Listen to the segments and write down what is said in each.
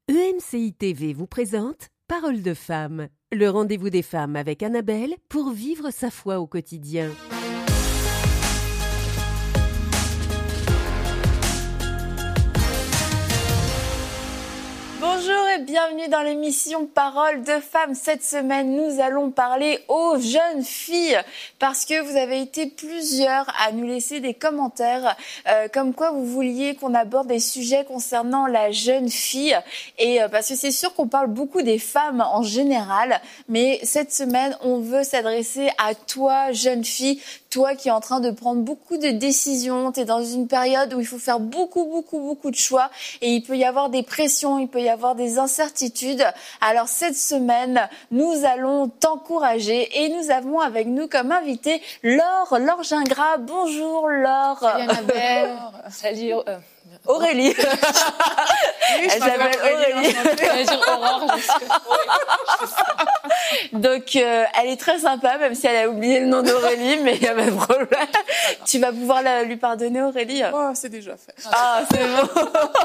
EMCI TV vous présente Parole de femme, le rendez-vous des femmes avec Annabelle pour vivre sa foi au quotidien. Bonjour et bienvenue dans l'émission Parole de femmes. Cette semaine, nous allons parler aux jeunes filles parce que vous avez été plusieurs à nous laisser des commentaires comme quoi vous vouliez qu'on aborde des sujets concernant la jeune fille et parce que c'est sûr qu'on parle beaucoup des femmes en général, mais cette semaine, on veut s'adresser à toi, jeune fille, toi qui es en train de prendre beaucoup de décisions, tu es dans une période où il faut faire beaucoup de choix et il peut y avoir des pressions, il peut y avoir des incertitudes. Alors cette semaine, nous allons t'encourager et nous avons avec nous comme invité Laure Gingras. Bonjour Laure. Salut Annabelle. Salut Aurélie. Oui, elle s'appelle Aurélie. Je vais dire Aurore. Donc, elle est très sympa, même si elle a oublié le nom d'Aurélie, mais il n'y a pas de problème. Tu vas pouvoir lui pardonner, Aurélie? Oh, c'est déjà fait. Ah, c'est bon.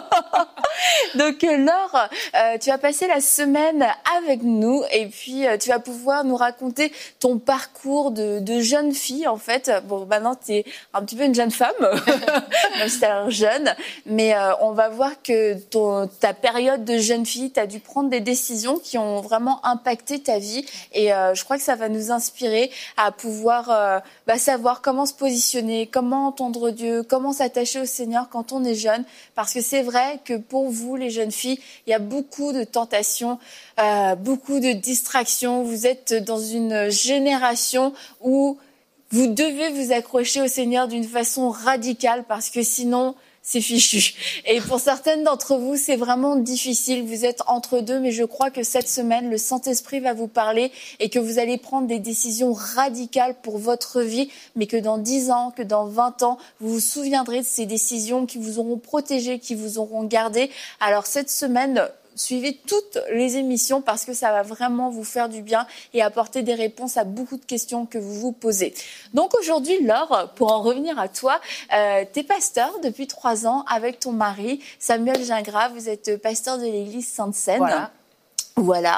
Donc, Laure, tu vas passer la semaine avec nous et puis tu vas pouvoir nous raconter ton parcours de jeune fille, en fait. Bon, maintenant, tu es un petit peu une jeune femme, même si tu as l'air jeune. Mais on va voir que ta période de jeune fille, tu as dû prendre des décisions qui ont vraiment impacté ta vie. Et je crois que ça va nous inspirer à pouvoir savoir comment se positionner, comment entendre Dieu, comment s'attacher au Seigneur quand on est jeune. Parce que c'est vrai que pour vous, les jeunes filles, il y a beaucoup de tentations, beaucoup de distractions. Vous êtes dans une génération où vous devez vous accrocher au Seigneur d'une façon radicale parce que sinon, c'est fichu. Et pour certaines d'entre vous, c'est vraiment difficile. Vous êtes entre deux, mais je crois que cette semaine, le Saint-Esprit va vous parler et que vous allez prendre des décisions radicales pour votre vie, mais que dans 10 ans, que dans 20 ans, vous vous souviendrez de ces décisions qui vous auront protégé, qui vous auront gardé. Alors cette semaine, suivez toutes les émissions parce que ça va vraiment vous faire du bien et apporter des réponses à beaucoup de questions que vous vous posez. Donc aujourd'hui, Laure, pour en revenir à toi, t'es pasteur depuis 3 ans avec ton mari, Samuel Gingras. Vous êtes pasteur de l'église Sainte-Seine. Voilà.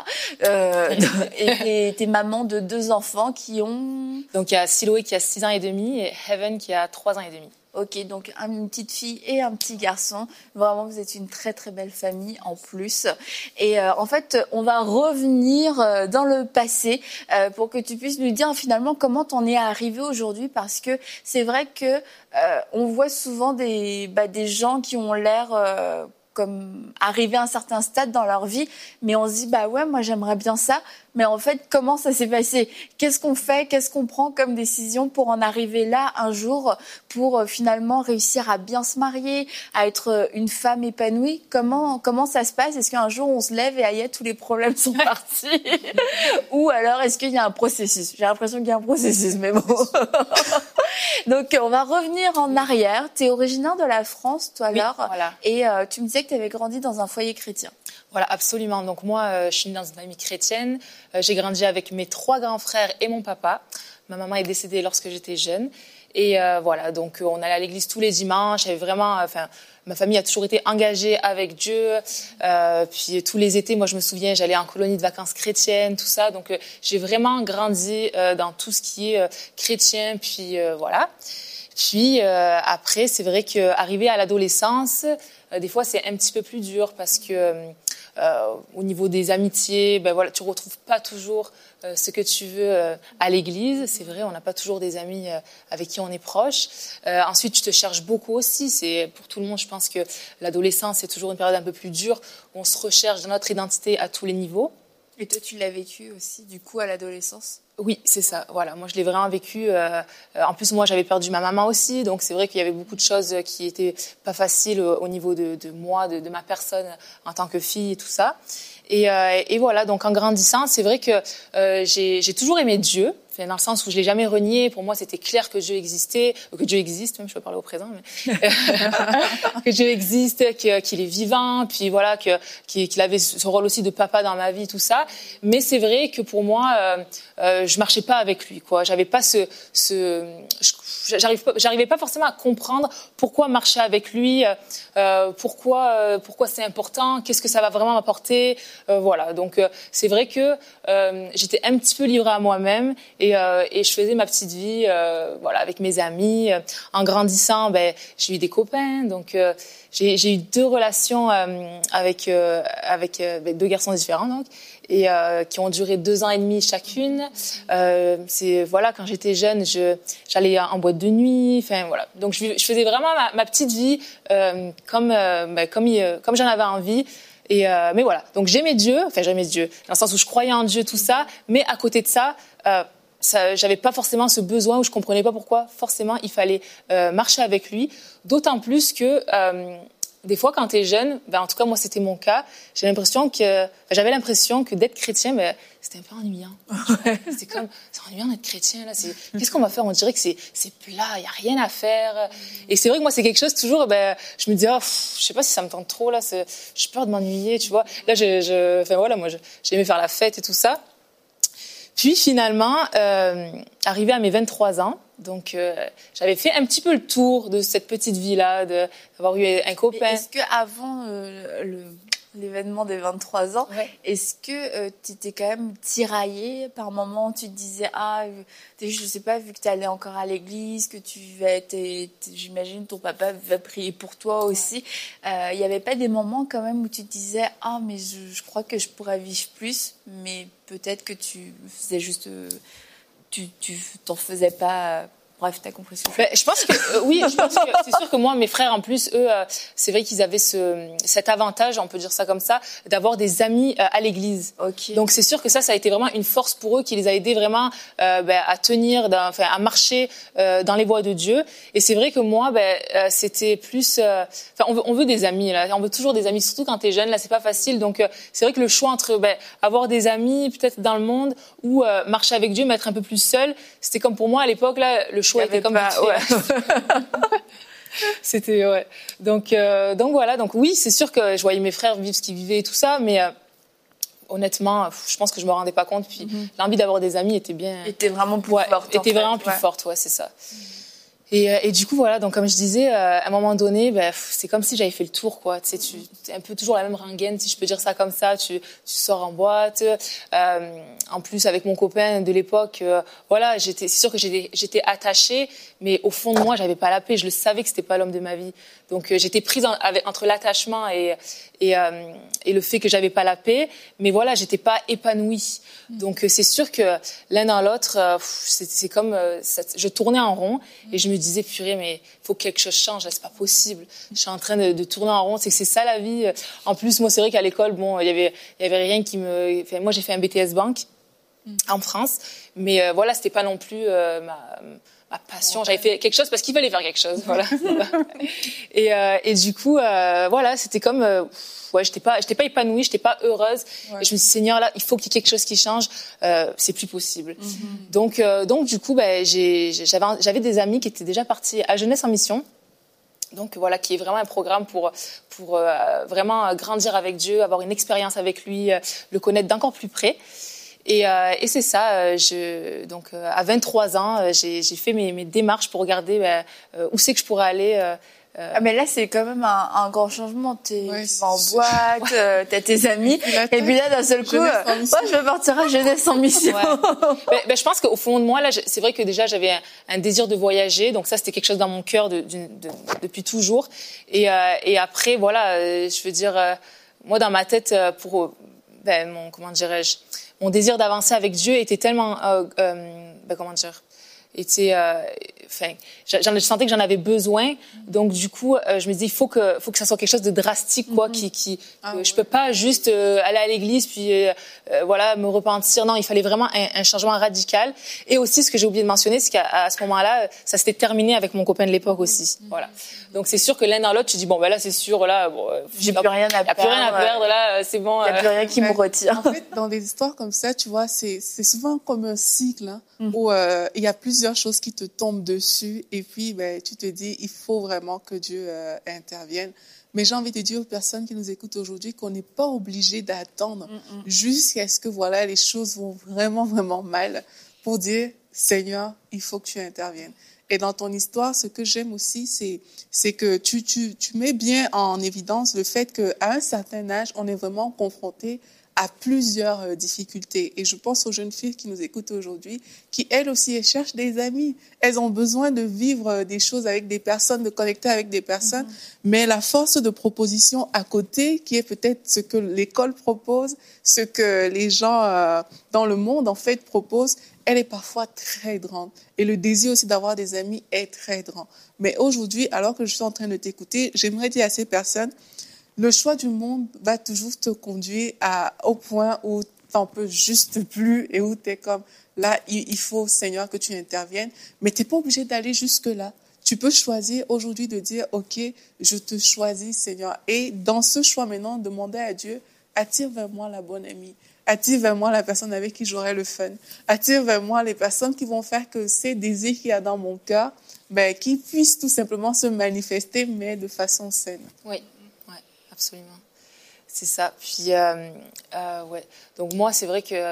Et t'es maman de 2 enfants qui ont... Donc il y a Siloé qui a 6 ans et demi et Heaven qui a 3 ans et demi. Ok, donc une petite fille et un petit garçon. Vraiment, vous êtes une très très belle famille en plus. Et en fait, on va revenir dans le passé pour que tu puisses nous dire finalement comment t'en es arrivé aujourd'hui, parce que c'est vrai que on voit souvent des gens qui ont l'air comme arrivés à un certain stade dans leur vie, mais on se dit moi j'aimerais bien ça. Mais en fait, comment ça s'est passé? Qu'est-ce qu'on fait? Qu'est-ce qu'on prend comme décision pour en arriver là un jour, pour finalement réussir à bien se marier, à être une femme épanouie? Comment ça se passe? Est-ce qu'un jour on se lève et tous les problèmes sont partis? Ou alors est-ce qu'il y a un processus? J'ai l'impression qu'il y a un processus, mais bon. Donc on va revenir en arrière. Tu es originaire de la France, toi, Laure. Oui, voilà. Et tu me disais que tu avais grandi dans un foyer chrétien. Voilà, absolument. Donc moi, je suis née dans une famille chrétienne. J'ai grandi avec mes 3 grands frères et mon papa. Ma maman est décédée lorsque j'étais jeune. Et voilà, donc on allait à l'église tous les dimanches. Ma famille a toujours été engagée avec Dieu. Puis tous les étés, moi je me souviens, j'allais en colonie de vacances chrétiennes, tout ça. Donc j'ai vraiment grandi dans tout ce qui est chrétien. Puis voilà. Puis après, c'est vrai qu'arriver à l'adolescence, des fois c'est un petit peu plus dur parce que au niveau des amitiés, tu retrouves pas toujours ce que tu veux à l'église. C'est vrai, on n'a pas toujours des amis avec qui on est proche. Ensuite, tu te cherches beaucoup aussi. C'est pour tout le monde, je pense que l'adolescence, c'est toujours une période un peu plus dure où on se recherche dans notre identité à tous les niveaux. Et toi, tu l'as vécu aussi, du coup, à l'adolescence? Oui, c'est ça. Voilà, moi, je l'ai vraiment vécu. En plus, moi, j'avais perdu ma maman aussi, donc c'est vrai qu'il y avait beaucoup de choses qui étaient pas faciles au niveau de moi, de ma personne en tant que fille et tout ça. Et voilà, donc en grandissant, c'est vrai que j'ai toujours aimé Dieu. dans le sens où je l'ai jamais renié. Pour moi, c'était clair que Dieu existait, que Dieu existe, même je peux parler au présent, mais que Dieu existe, qu'il est vivant, puis voilà, qu'il avait ce rôle aussi de papa dans ma vie, tout ça. Mais c'est vrai que pour moi, je marchais pas avec lui, quoi. J'avais pas j'arrivais pas forcément à comprendre pourquoi marcher avec lui, pourquoi c'est important, qu'est-ce que ça va vraiment m'apporter, voilà. Donc c'est vrai que j'étais un petit peu livrée à moi-même et je faisais ma petite vie, voilà, avec mes amis. En grandissant, j'ai eu des copains, donc j'ai eu 2 relations avec 2 garçons différents, donc. Et qui ont duré 2 ans et demi chacune. C'est voilà, quand j'étais jeune, j'allais en boîte de nuit. Enfin voilà, donc je faisais vraiment ma petite vie comme j'en avais envie. Et mais voilà, donc j'aimais Dieu, dans le sens où je croyais en Dieu, tout ça. Mais à côté de ça, j'avais pas forcément ce besoin où je comprenais pas pourquoi forcément il fallait marcher avec lui. D'autant plus que des fois, quand tu es jeune, en tout cas, moi, c'était mon cas, j'avais l'impression que d'être chrétien, c'était un peu ennuyant. C'est ennuyant d'être chrétien, là. Qu'est-ce qu'on va faire? On dirait que c'est plat, il n'y a rien à faire. Et c'est vrai que moi, c'est quelque chose, toujours, je me dis, je sais pas si ça me tente trop, là, j'ai peur de m'ennuyer, tu vois. Là, moi, j'aimais faire la fête et tout ça. Puis finalement, arrivé à mes 23 ans, donc j'avais fait un petit peu le tour de cette petite vie-là, d'avoir eu un copain. Est-ce que avant l'événement des 23 ans, ouais. Est-ce que tu étais quand même tiraillée par moments? Tu te disais, je sais pas, vu que tu allais encore à l'église, que j'imagine ton papa va prier pour toi aussi. Il y avait pas des moments quand même où tu te disais, mais je crois que je pourrais vivre plus, mais peut-être que tu faisais juste, tu t'en faisais pas. Bref, t'as compris ce que je pense que oui, je pense que c'est sûr que moi, mes frères, en plus, eux, c'est vrai qu'ils avaient cet avantage, on peut dire ça comme ça, d'avoir des amis à l'église. Okay. Donc c'est sûr que ça a été vraiment une force pour eux, qui les a aidés vraiment à tenir, à marcher dans les voies de Dieu. Et c'est vrai que moi, c'était plus, on veut des amis là, on veut toujours des amis, surtout quand t'es jeune. Là, c'est pas facile. Donc c'est vrai que le choix entre avoir des amis peut-être dans le monde ou marcher avec Dieu, mais être un peu plus seul, c'était comme pour moi à l'époque là, le choix était comme c'était ouais. Donc voilà, donc oui, c'est sûr que je voyais mes frères vivre ce qu'ils vivaient et tout ça, mais honnêtement, je pense que je me rendais pas compte. Puis l'envie d'avoir des amis était vraiment plus forte. Était vraiment plus forte, ouais, c'est ça. Et du coup voilà, donc comme je disais, à un moment donné, c'est comme si j'avais fait le tour, quoi. Tu sais, t'es un peu toujours la même rengaine, si je peux dire ça comme ça. Tu sors en boîte. En plus avec mon copain de l'époque, voilà, c'est sûr que j'étais attachée, mais au fond de moi, j'avais pas la paix. Je le savais que c'était pas l'homme de ma vie. Donc j'étais prise entre l'attachement et le fait que j'avais pas la paix, mais voilà, j'étais pas épanouie. Donc c'est sûr que l'un dans l'autre, c'est comme je tournais en rond et je me disais purée, mais il faut que quelque chose change, là, c'est pas possible. Je suis en train de tourner en rond, c'est ça la vie. En plus, moi c'est vrai qu'à l'école, bon, il y avait rien qui me. Enfin, moi j'ai fait un BTS banque en France, mais voilà, c'était pas non plus ma passion. J'avais fait quelque chose parce qu'il fallait faire quelque chose, voilà. Et du coup, voilà, c'était comme j'étais pas épanouie, j'étais pas heureuse. Ouais. Et je me suis dit, Seigneur, là, il faut qu'il y ait quelque chose qui change. C'est plus possible. Donc du coup, j'avais des amis qui étaient déjà partis à Jeunesse en mission. Donc voilà, qui est vraiment un programme pour vraiment grandir avec Dieu, avoir une expérience avec lui, le connaître d'encore plus près. Et c'est ça. Donc à 23 ans, j'ai fait mes démarches pour regarder où c'est que je pourrais aller. Mais là, c'est quand même un grand changement. Tu vas en boîte, t'as tes amis, et puis là, d'un seul coup, je vais partir à Jeunesse en mission. Ouais. Je pense qu'au fond de moi, là, c'est vrai que déjà, j'avais un désir de voyager. Donc ça, c'était quelque chose dans mon cœur depuis toujours. Et après, voilà, je veux dire, moi, dans ma tête, comment dirais-je, mon désir d'avancer avec Dieu était tellement, je sentais que j'en avais besoin. Donc, du coup, je me disais, il faut que ça soit quelque chose de drastique, quoi, je peux pas juste aller à l'église puis voilà, me repentir. Non, il fallait vraiment un changement radical. Et aussi, ce que j'ai oublié de mentionner, c'est qu'à ce moment-là, ça s'était terminé avec mon copain de l'époque aussi. Voilà. Donc, c'est sûr que l'un dans l'autre, tu dis, bon, ben là, c'est sûr, là, bon, j'ai plus rien à perdre. Il n'y a plus rien à perdre, là, c'est bon. Il n'y a plus rien qui me retire. En fait, dans des histoires comme ça, tu vois, c'est souvent comme un cycle, hein, où il y a plusieurs choses qui te tombent dessus et puis, ben, tu te dis, il faut vraiment que Dieu intervienne. Mais j'ai envie de dire aux personnes qui nous écoutent aujourd'hui qu'on n'est pas obligé d'attendre jusqu'à ce que, voilà, les choses vont vraiment, vraiment mal pour dire, Seigneur, il faut que tu interviennes. Et dans ton histoire, ce que j'aime aussi, c'est que tu mets bien en évidence le fait qu'à un certain âge, on est vraiment confronté à plusieurs difficultés. Et je pense aux jeunes filles qui nous écoutent aujourd'hui, qui elles aussi, elles cherchent des amis. Elles ont besoin de vivre des choses avec des personnes, de connecter avec des personnes. Mais la force de proposition à côté, qui est peut-être ce que l'école propose, ce que les gens dans le monde, en fait, proposent, elle est parfois très grande. Et le désir aussi d'avoir des amis est très grand. Mais aujourd'hui, alors que je suis en train de t'écouter, j'aimerais dire à ces personnes, le choix du monde va toujours te conduire au point où t'en peux juste plus et où t'es comme, là, il faut, Seigneur, que tu interviennes. Mais t'es pas obligé d'aller jusque-là. Tu peux choisir aujourd'hui de dire, OK, je te choisis, Seigneur. Et dans ce choix maintenant, demander à Dieu, attire vers moi la bonne amie. Attire vers moi la personne avec qui j'aurai le fun. Attire vers moi les personnes qui vont faire que ces désirs qu'il y a dans mon cœur, ben, qu'ils puissent tout simplement se manifester, mais de façon saine. Oui, absolument. C'est ça. Puis, ouais. Donc, moi, c'est vrai que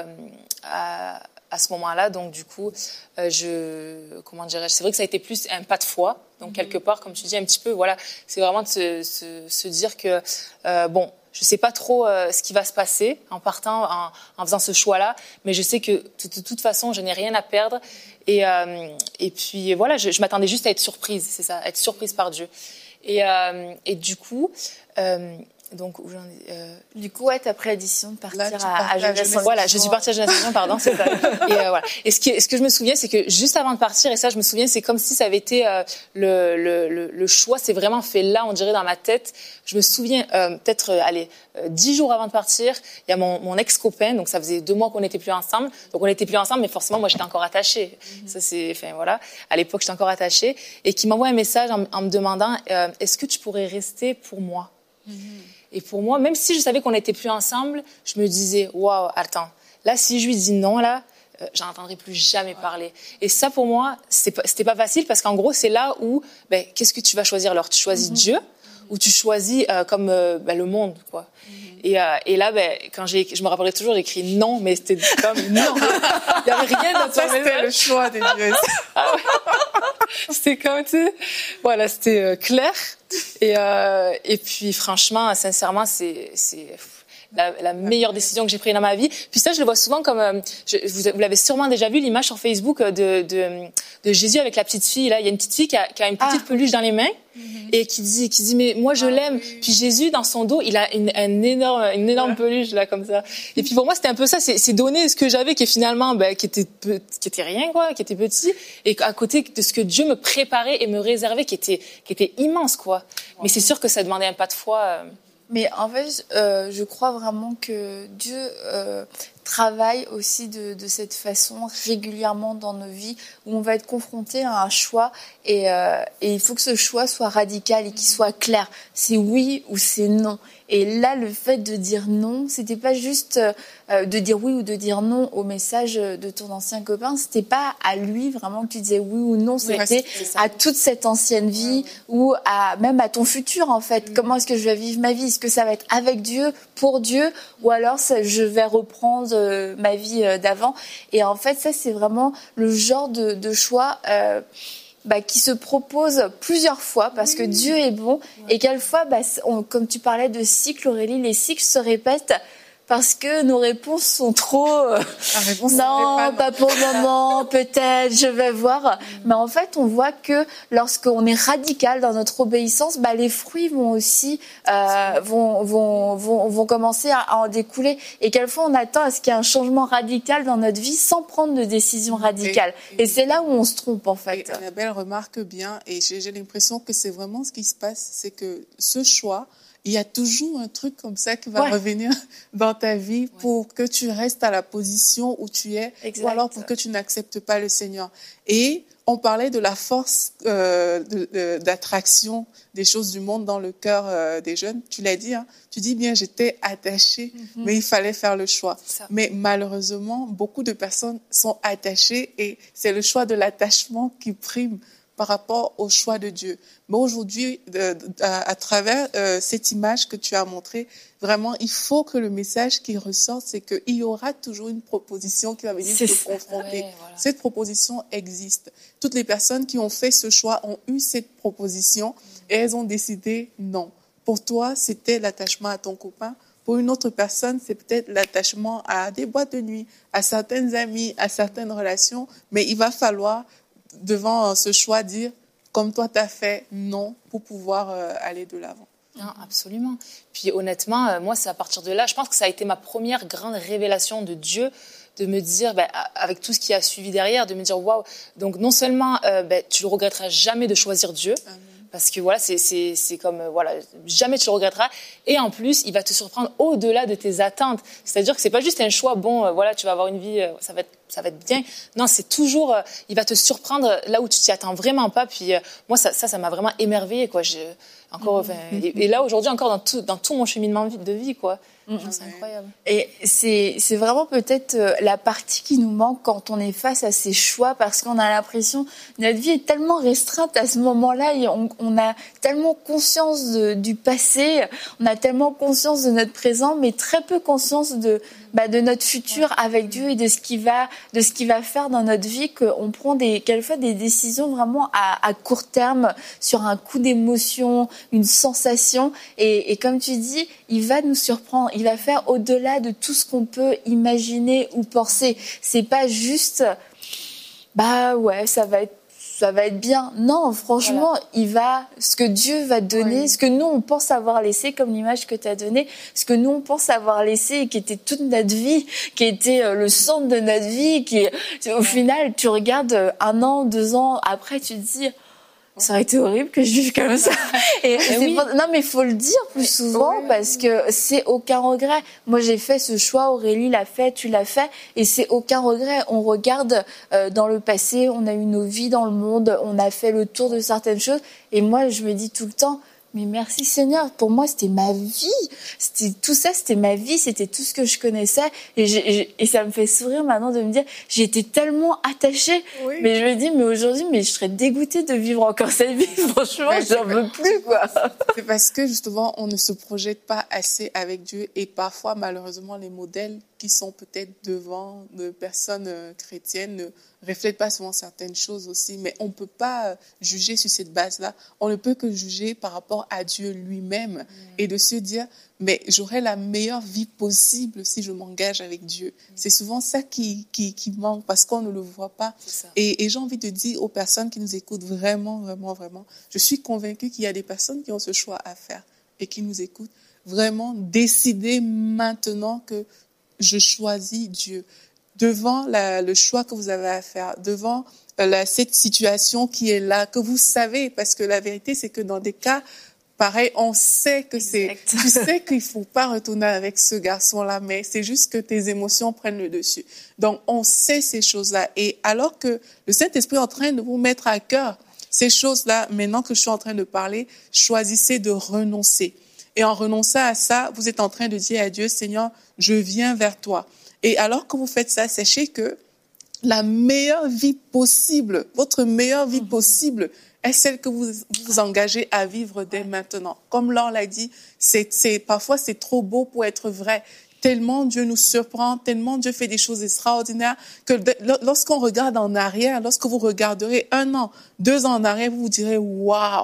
à ce moment-là, donc, du coup, comment dirais-je, c'est vrai que ça a été plus un pas de foi. Donc, quelque part, comme tu dis, un petit peu, voilà, c'est vraiment de se dire que, bon, je sais pas trop ce qui va se passer en partant, en faisant ce choix-là, mais je sais que de toute façon, je n'ai rien à perdre. Et puis voilà, je m'attendais juste à être surprise, c'est ça, être surprise par Dieu. Et du coup, donc où j'en ai, du coup, ouais, t'as pris la décision de partir à Jeunesse. Voilà, je suis partie à Jeunesse, pardon, c'est ça. Et voilà. Et ce que je me souviens, c'est que juste avant de partir, et ça, je me souviens, c'est comme si ça avait été le choix, c'est vraiment fait là, on dirait dans ma tête. Je me souviens peut-être 10 jours avant de partir, il y a mon ex-copain, donc ça faisait 2 mois qu'on n'était plus ensemble. Donc on n'était plus ensemble, mais forcément moi j'étais encore attachée. Ça c'est, enfin voilà, à l'époque j'étais encore attachée, et qui m'envoie un message en me demandant est-ce que tu pourrais rester pour moi. Et pour moi, même si je savais qu'on n'était plus ensemble, je me disais waouh, attends, là si je lui dis non là, j'en entendrai plus jamais parler. Et ça pour moi, c'était pas facile parce qu'en gros c'est là où qu'est-ce que tu vas choisir alors? Tu choisis Dieu ou tu choisis comme le monde, quoi. Et là, quand je me rappellerai toujours, j'ai écrit non, mais c'était comme non. Il n'y avait rien dans ça. C'était le choix de Dieu. Ah ouais. C'était comme, tu sais, voilà, c'était clair. Et puis, franchement, sincèrement, c'est la meilleure décision que j'ai prise dans ma vie. Puis ça, je le vois souvent comme, vous l'avez sûrement déjà vu, l'image sur Facebook de Jésus avec la petite fille. Là, il y a une petite fille qui a une petite peluche dans les mains et qui dit, mais moi je l'aime. Oui. Puis Jésus, dans son dos, il a une énorme peluche là comme ça. Et puis pour moi, c'était un peu ça, c'est donner ce que j'avais, qui est finalement, qui était rien, quoi, qui était petit, et à côté de ce que Dieu me préparait et me réservait, qui était immense, quoi. Mais c'est sûr que ça demandait un pas de foi. Mais en fait, je crois vraiment que Dieu travaille aussi de cette façon régulièrement dans nos vies, où on va être confronté à un choix et il faut que ce choix soit radical et qu'il soit clair. C'est oui ou c'est non. Et là, le fait de dire non, c'était pas juste de dire oui ou de dire non au message de ton ancien copain. C'était pas à lui vraiment que tu disais oui ou non. C'était à toute cette ancienne vie ou même à ton futur, en fait. Comment est-ce que je vais vivre ma vie? Est-ce que ça va être avec Dieu, pour Dieu, ou alors je vais reprendre ma vie d'avant? Et en fait, ça, c'est vraiment le genre de choix qui se propose plusieurs fois parce que Dieu est bon et quelquefois, comme tu parlais de cycles, Aurélie, les cycles se répètent parce que nos réponses sont trop non, pas pour le moment, peut-être, je vais voir. Mais en fait, on voit que lorsqu'on est radical dans notre obéissance, les fruits vont aussi vont commencer à en découler. Et quelquefois, on attend à ce qu'il y ait un changement radical dans notre vie sans prendre de décision radicale. Et c'est là où on se trompe, en fait. Et Annabelle remarque bien, et j'ai l'impression que c'est vraiment ce qui se passe, c'est que ce choix, il y a toujours un truc comme ça qui va revenir dans ta vie pour que tu restes à la position où tu es, ou alors pour que tu n'acceptes pas le Seigneur. Et on parlait de la force d'attraction des choses du monde dans le cœur des jeunes. Tu l'as dit, hein? Tu dis bien, j'étais attachée, mais il fallait faire le choix. Mais malheureusement, beaucoup de personnes sont attachées et c'est le choix de l'attachement qui prime par rapport au choix de Dieu. Mais aujourd'hui, à travers cette image que tu as montrée, vraiment, il faut que le message qui ressorte, c'est qu'il y aura toujours une proposition qui va venir te confronter. Cette proposition existe. Toutes les personnes qui ont fait ce choix ont eu cette proposition et elles ont décidé non. Pour toi, c'était l'attachement à ton copain. Pour une autre personne, c'est peut-être l'attachement à des boîtes de nuit, à certaines amies, à certaines relations. Mais il va falloir, devant ce choix, dire, comme toi t'as fait, non, pour pouvoir aller de l'avant. Non, absolument. Puis honnêtement, moi, c'est à partir de là, je pense que ça a été ma première grande révélation de Dieu, de me dire, avec tout ce qui a suivi derrière, de me dire, waouh, donc non seulement tu ne regretteras jamais de choisir Dieu, parce que voilà, c'est comme, jamais tu le regretteras. Et en plus, il va te surprendre au-delà de tes attentes. C'est-à-dire que c'est pas juste un choix, tu vas avoir une vie, ça va être bien. Non, c'est toujours, il va te surprendre là où tu t'y attends vraiment pas. Puis moi, ça m'a vraiment émerveillée, quoi. Et là, aujourd'hui, encore dans tout mon cheminement de vie, quoi. C'est incroyable. Et c'est vraiment peut-être la partie qui nous manque quand on est face à ces choix, parce qu'on a l'impression notre vie est tellement restreinte à ce moment-là et on a tellement conscience du passé, on a tellement conscience de notre présent, mais très peu conscience de notre futur avec Dieu et de ce qu'il va faire dans notre vie, qu'on prend quelquefois des décisions vraiment à court terme sur un coup d'émotion, une sensation, et comme tu dis, il va nous surprendre, il va faire au-delà de tout ce qu'on peut imaginer ou penser. C'est pas juste ça va être bien. Non, franchement, ce que Dieu va donner, ce que nous, on pense avoir laissé, comme l'image que tu as donnée, ce que nous, on pense avoir laissé et qui était toute notre vie, qui était le centre de notre vie, au final, tu regardes 1 an, 2 ans, après, tu te dis, ça aurait été horrible que je vive comme ça. Non, mais il faut le dire plus souvent parce que c'est aucun regret. Moi, j'ai fait ce choix, Aurélie l'a fait, tu l'as fait, et c'est aucun regret. On regarde dans le passé, on a eu nos vies dans le monde, on a fait le tour de certaines choses, et moi, je me dis tout le temps, mais merci Seigneur, pour moi c'était ma vie, c'était ma vie, c'était tout ce que je connaissais, et ça me fait sourire maintenant de me dire, j'étais tellement attachée, mais je me dis, mais aujourd'hui, je serais dégoûtée de vivre encore cette vie, franchement, j'en veux plus, quoi. C'est parce que justement, on ne se projette pas assez avec Dieu, et parfois, malheureusement, les modèles qui sont peut-être devant de personnes chrétiennes ne reflètent pas souvent certaines choses aussi, mais on ne peut pas juger sur cette base-là. On ne peut que juger par rapport à Dieu lui-même et de se dire, mais j'aurai la meilleure vie possible si je m'engage avec Dieu. C'est souvent ça qui manque parce qu'on ne le voit pas. Et j'ai envie de dire aux personnes qui nous écoutent vraiment, vraiment, vraiment, je suis convaincue qu'il y a des personnes qui ont ce choix à faire et qui nous écoutent. Vraiment, décidez maintenant que je choisis Dieu. Devant le choix que vous avez à faire, devant cette situation qui est là, que vous savez, parce que la vérité, c'est que dans des cas pareils, on sait que tu sais qu'il faut pas retourner avec ce garçon-là, mais c'est juste que tes émotions prennent le dessus. Donc, on sait ces choses-là. Et alors que le Saint-Esprit est en train de vous mettre à cœur ces choses-là, maintenant que je suis en train de parler, choisissez de renoncer. Et en renonçant à ça, vous êtes en train de dire à Dieu, Seigneur, je viens vers toi. Et alors que vous faites ça, sachez que la meilleure vie possible, votre meilleure vie possible, est celle que vous vous engagez à vivre dès maintenant. Comme Laure l'a dit, parfois c'est trop beau pour être vrai. Tellement Dieu nous surprend, tellement Dieu fait des choses extraordinaires que lorsqu'on regarde en arrière, lorsque vous regarderez 1 an, 2 ans en arrière, vous vous direz, waouh!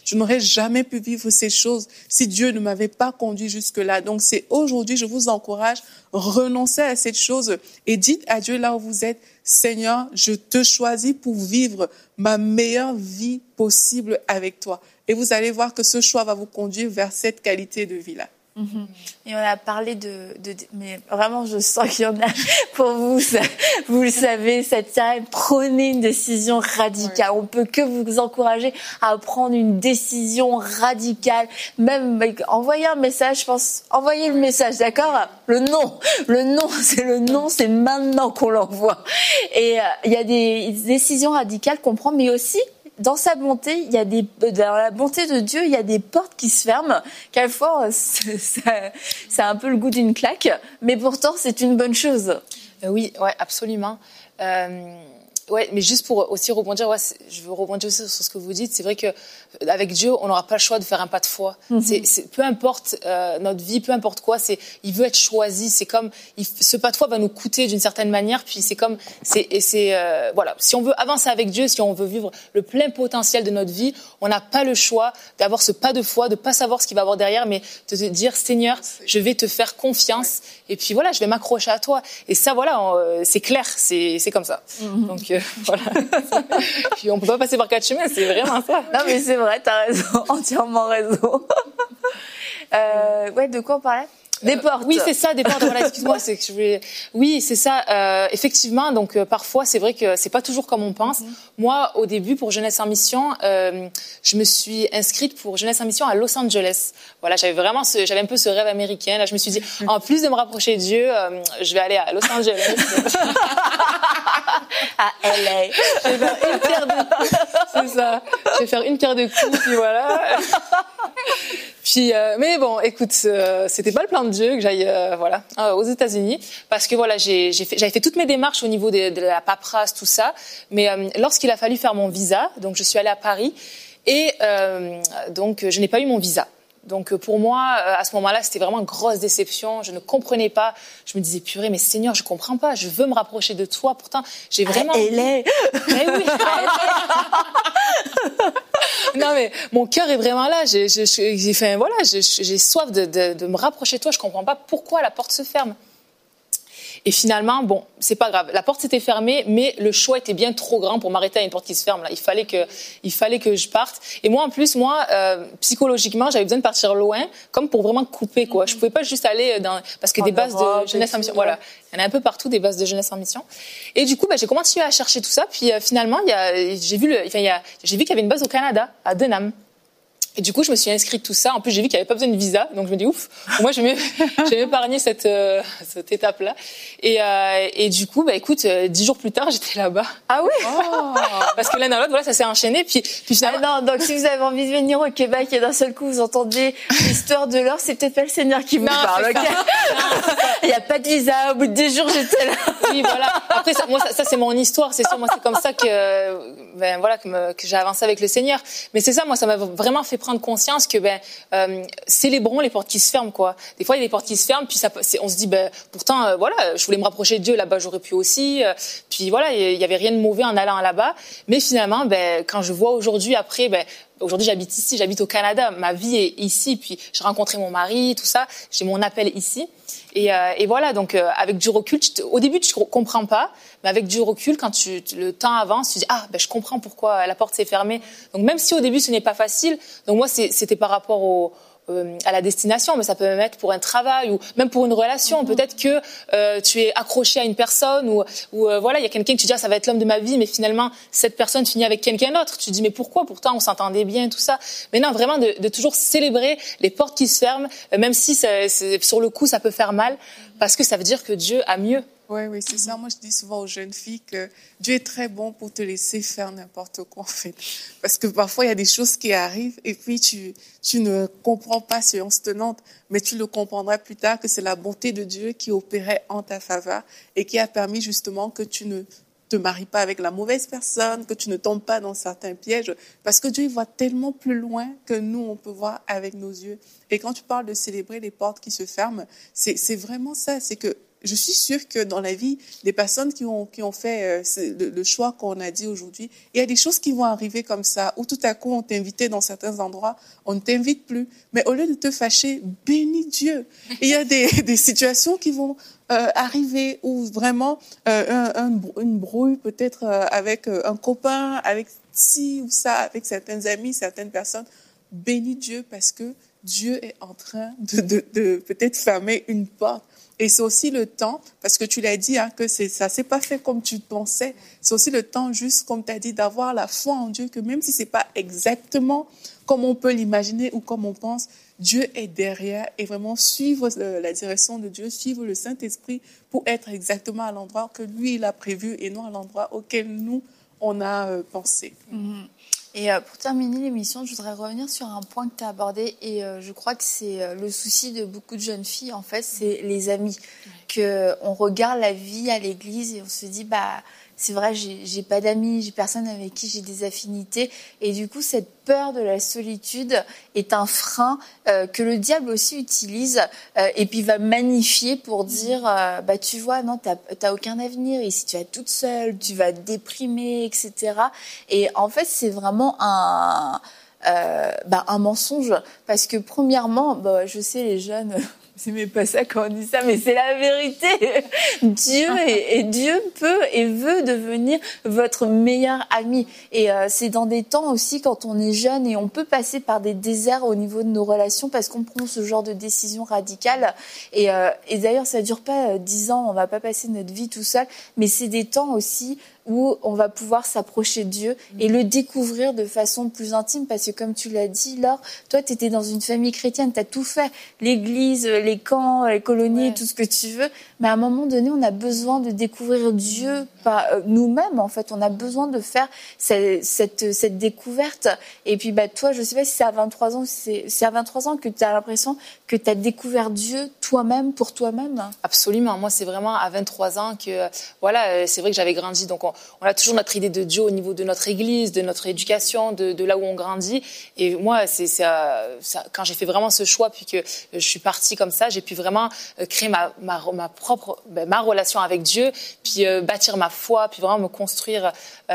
Je n'aurais jamais pu vivre ces choses si Dieu ne m'avait pas conduit jusque-là. Donc, c'est aujourd'hui, je vous encourage, renoncez à cette chose et dites à Dieu là où vous êtes, Seigneur, je te choisis pour vivre ma meilleure vie possible avec toi. Et vous allez voir que ce choix va vous conduire vers cette qualité de vie-là. Et on a parlé mais vraiment, je sens qu'il y en a pour vous. Vous le savez, cette semaine, prenez une décision radicale. On peut que vous encourager à prendre une décision radicale. Même envoyer un message, je pense, envoyez le message, d'accord? Le non, c'est maintenant qu'on l'envoie. Et il y a des décisions radicales qu'on prend, mais aussi dans sa bonté, dans la bonté de Dieu, il y a des portes qui se ferment. Quelquefois, ça a un peu le goût d'une claque, mais pourtant, c'est une bonne chose. Oui, ouais, absolument. Ouais, mais juste pour aussi rebondir, je veux rebondir aussi sur ce que vous dites. C'est vrai que avec Dieu, on n'aura pas le choix de faire un pas de foi. Peu importe notre vie, peu importe quoi, il veut être choisi. C'est comme ce pas de foi va nous coûter d'une certaine manière. Puis voilà. Si on veut avancer avec Dieu, si on veut vivre le plein potentiel de notre vie, on n'a pas le choix d'avoir ce pas de foi, de pas savoir ce qu'il va y avoir derrière, mais de te dire Seigneur, je vais te faire confiance. Et puis voilà, je vais m'accrocher à toi. Et ça, voilà, c'est clair, c'est comme ça. Donc voilà. Puis on peut pas passer par quatre chemins, c'est vraiment ça. Non mais c'est vrai, t'as raison, entièrement raison. Ouais, de quoi on parlait? Des portes. Oui, c'est ça, des portes. Voilà, excuse-moi, c'est que je voulais. Oui, c'est ça. Effectivement, donc parfois, c'est vrai que c'est pas toujours comme on pense. Moi, au début, pour Jeunesse en Mission, je me suis inscrite pour Jeunesse en Mission à Los Angeles. Voilà, j'avais un peu ce rêve américain. Là, je me suis dit, en plus de me rapprocher de Dieu, je vais aller à Los Angeles. À LA. Je vais faire une pierre de coups. C'est ça. Je vais faire une pierre de coups, puis voilà. Puis, mais bon, écoute, c'était pas le plan de Dieu que j'aille, aux États-Unis, parce que voilà, j'avais fait toutes mes démarches au niveau de la paperasse, tout ça. Mais lorsqu'il a fallu faire mon visa, donc je suis allée à Paris, et donc je n'ai pas eu mon visa. Donc pour moi, à ce moment-là, c'était vraiment une grosse déception. Je ne comprenais pas. Je me disais, purée, mais Seigneur, je comprends pas. Je veux me rapprocher de toi. Pourtant, j'ai vraiment... Mais oui. Non, mais mon cœur est vraiment là. J'ai soif de me rapprocher de toi. Je comprends pas pourquoi la porte se ferme. Et finalement, bon, c'est pas grave. La porte s'était fermée, mais le choix était bien trop grand pour m'arrêter à une porte qui se ferme. Là, il fallait que je parte. Et moi, en plus, psychologiquement, j'avais besoin de partir loin, comme pour vraiment couper, quoi. Je pouvais pas juste aller parce que des bases de jeunesse en mission, voilà. Il y en a un peu partout, des bases de jeunesse en mission. Et du coup, j'ai continué à chercher tout ça. Puis finalement, j'ai vu qu'il y avait une base au Canada, à Denham. Et du coup, je me suis inscrite tout ça. En plus, j'ai vu qu'il n'y avait pas besoin de visa. Donc, je me dis, ouf, moi, je vais m'épargner cette étape-là. Et du coup, écoute, 10 jours plus tard, j'étais là-bas. Ah oui? Parce que l'un dans l'autre, voilà, ça s'est enchaîné. Puis finalement... non, donc si vous avez envie de venir au Québec et d'un seul coup, vous entendez l'histoire de l'or, c'est peut-être pas le Seigneur qui vous parle, ok? Il n'y a pas de visa. Au bout de 10 jours, j'étais là. Oui, voilà. Après, ça, c'est mon histoire. C'est sûr, moi, c'est comme ça que j'ai avancé avec le Seigneur. Mais c'est ça, moi, ça m'a vraiment fait prendre conscience que célébrons les portes qui se ferment, quoi. Des fois il y a des portes qui se ferment, puis on se dit pourtant je voulais me rapprocher de Dieu là-bas, j'aurais pu aussi, puis voilà, il y avait rien de mauvais en allant là-bas, mais finalement quand je vois aujourd'hui aujourd'hui, j'habite ici, j'habite au Canada, ma vie est ici, puis j'ai rencontré mon mari, tout ça, j'ai mon appel ici. Et voilà, donc avec du recul, au début tu comprends pas, mais avec du recul, quand le temps avance, tu dis je comprends pourquoi la porte s'est fermée. Donc même si au début ce n'est pas facile, donc moi c'était par rapport à la destination, mais ça peut même être pour un travail ou même pour une relation. Peut-être que tu es accroché à une personne ou voilà, il y a quelqu'un que tu dis ça va être l'homme de ma vie, mais finalement cette personne finit avec quelqu'un d'autre. Tu te dis mais pourquoi? Pourtant on s'entendait bien, tout ça. Mais non, vraiment de toujours célébrer les portes qui se ferment, même si sur le coup ça peut faire mal, parce que ça veut dire que Dieu a mieux. Oui, c'est ça. Moi, je dis souvent aux jeunes filles que Dieu est très bon pour te laisser faire n'importe quoi, en fait. Parce que parfois, il y a des choses qui arrivent et puis tu ne comprends pas séance tenante, mais tu le comprendras plus tard que c'est la bonté de Dieu qui opérait en ta faveur et qui a permis justement que tu ne te maries pas avec la mauvaise personne, que tu ne tombes pas dans certains pièges, parce que Dieu il voit tellement plus loin que nous, on peut voir avec nos yeux. Et quand tu parles de célébrer les portes qui se ferment, c'est vraiment ça, c'est que je suis sûre que dans la vie des personnes qui ont fait le choix qu'on a dit aujourd'hui, il y a des choses qui vont arriver comme ça, où tout à coup on t'invitait dans certains endroits, on ne t'invite plus. Mais au lieu de te fâcher, bénis Dieu. Et il y a des situations qui vont arriver où vraiment une brouille peut-être avec un copain, avec ci ou ça, avec certains amis, certaines personnes. Bénis Dieu parce que Dieu est en train de peut-être fermer une porte. Et c'est aussi le temps, parce que tu l'as dit, hein, que ça s'est pas fait comme tu pensais. C'est aussi le temps, juste comme tu as dit, d'avoir la foi en Dieu, que même si c'est pas exactement comme on peut l'imaginer ou comme on pense, Dieu est derrière et vraiment suivre la direction de Dieu, suivre le Saint-Esprit pour être exactement à l'endroit que lui, il a prévu et non à l'endroit auquel nous, on a pensé. Mm-hmm. Et pour terminer l'émission, je voudrais revenir sur un point que tu as abordé et je crois que c'est le souci de beaucoup de jeunes filles, en fait, c'est les amis. Qu'on regarde la vie à l'église et on se dit, c'est vrai, j'ai pas d'amis, j'ai personne avec qui j'ai des affinités. Et du coup, cette peur de la solitude est un frein que le diable aussi utilise et puis va magnifier pour dire, tu vois, non, t'as aucun avenir ici, tu vas toute seule, tu vas te déprimer, etc. Et en fait, c'est vraiment un mensonge parce que premièrement, je sais, les jeunes... C'est même pas ça quand on dit ça, mais c'est la vérité. Dieu peut et veut devenir votre meilleur ami. Et c'est dans des temps aussi quand on est jeune et on peut passer par des déserts au niveau de nos relations parce qu'on prend ce genre de décision radicale. Et d'ailleurs, ça dure pas 10 ans, on va pas passer notre vie tout seul, mais c'est des temps aussi où on va pouvoir s'approcher de Dieu et le découvrir de façon plus intime parce que comme tu l'as dit, Laure, toi tu étais dans une famille chrétienne, tu as tout fait, l'église, les camps, les colonies, tout ce que tu veux, mais à un moment donné, on a besoin de découvrir Dieu par nous-mêmes en fait, on a besoin de faire cette découverte et puis toi, je sais pas si c'est à 23 ans, c'est à 23 ans que tu as l'impression que tu as découvert Dieu toi-même pour toi-même. Absolument, moi c'est vraiment à 23 ans que c'est vrai que j'avais grandi, donc on a toujours notre idée de Dieu au niveau de notre église, de notre éducation, de là où on grandit. Et moi, c'est quand j'ai fait vraiment ce choix, puis que je suis partie comme ça, j'ai pu vraiment créer ma propre relation avec Dieu, puis bâtir ma foi, puis vraiment me construire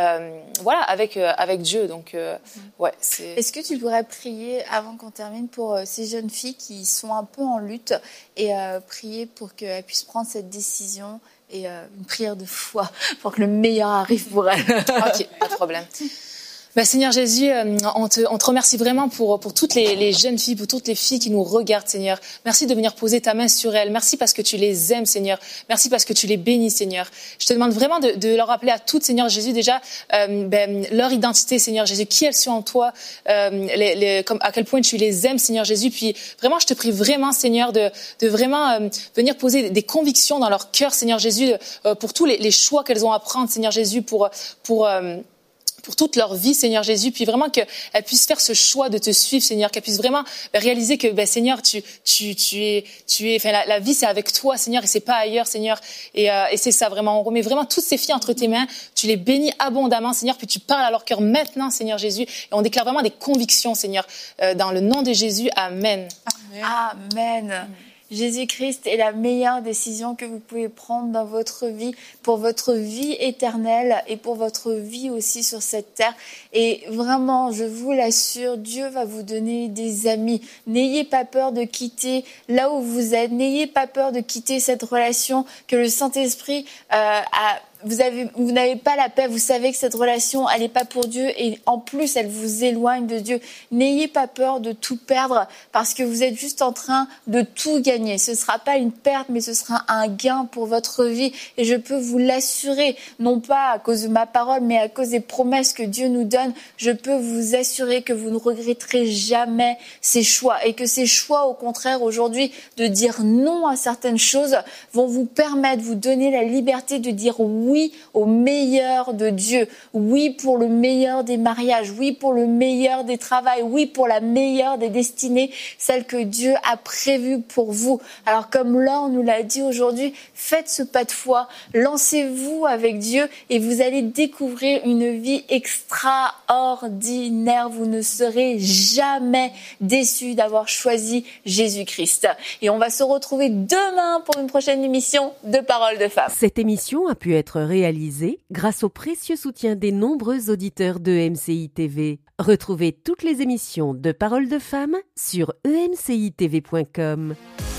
avec Dieu. Donc c'est. Est-ce que tu pourrais prier avant qu'on termine pour ces jeunes filles qui sont un peu en lutte et prier pour qu'elles puissent prendre cette décision? Et une prière de foi pour que le meilleur arrive pour elle. Ok, pas de problème. Seigneur Jésus, on te remercie vraiment pour toutes les jeunes filles, pour toutes les filles qui nous regardent, Seigneur. Merci de venir poser ta main sur elles. Merci parce que tu les aimes, Seigneur. Merci parce que tu les bénis, Seigneur. Je te demande vraiment de leur rappeler à toutes, Seigneur Jésus, déjà leur identité, Seigneur Jésus, qui elles sont en toi, à quel point tu les aimes, Seigneur Jésus. Puis vraiment, je te prie vraiment, Seigneur, de vraiment venir poser des convictions dans leur cœur, Seigneur Jésus, pour tous les choix qu'elles ont à prendre, Seigneur Jésus, pour toute leur vie, Seigneur Jésus, puis vraiment qu'elles puissent faire ce choix de te suivre, Seigneur, qu'elles puissent vraiment réaliser que, Seigneur, tu es, la vie c'est avec toi, Seigneur, et c'est pas ailleurs, Seigneur, et c'est ça vraiment. On remet vraiment toutes ces filles entre tes mains, tu les bénis abondamment, Seigneur, puis tu parles à leur cœur maintenant, Seigneur Jésus, et on déclare vraiment des convictions, Seigneur, dans le nom de Jésus, Amen. Amen. Jésus-Christ est la meilleure décision que vous pouvez prendre dans votre vie, pour votre vie éternelle et pour votre vie aussi sur cette terre. Et vraiment, je vous l'assure, Dieu va vous donner des amis. N'ayez pas peur de quitter là où vous êtes. N'ayez pas peur de quitter cette relation que le Saint-Esprit vous n'avez pas la paix, vous savez que cette relation, elle n'est pas pour Dieu et en plus, elle vous éloigne de Dieu. N'ayez pas peur de tout perdre parce que vous êtes juste en train de tout gagner. Ce ne sera pas une perte, mais ce sera un gain pour votre vie. Et je peux vous l'assurer, non pas à cause de ma parole, mais à cause des promesses que Dieu nous donne, je peux vous assurer que vous ne regretterez jamais ces choix et que ces choix, au contraire, aujourd'hui, de dire non à certaines choses, vont vous permettre, vous donner la liberté de dire oui oui au meilleur de Dieu, oui pour le meilleur des mariages, oui pour le meilleur des travails, oui pour la meilleure des destinées, celle que Dieu a prévue pour vous. Alors comme Laure nous l'a dit aujourd'hui, faites ce pas de foi, lancez-vous avec Dieu et vous allez découvrir une vie extraordinaire. Vous ne serez jamais déçus d'avoir choisi Jésus-Christ. Et on va se retrouver demain pour une prochaine émission de Paroles de Femmes. Cette émission a pu être réalisée grâce au précieux soutien des nombreux auditeurs de MCI TV. Retrouvez toutes les émissions de Paroles de Femmes sur emcitv.com.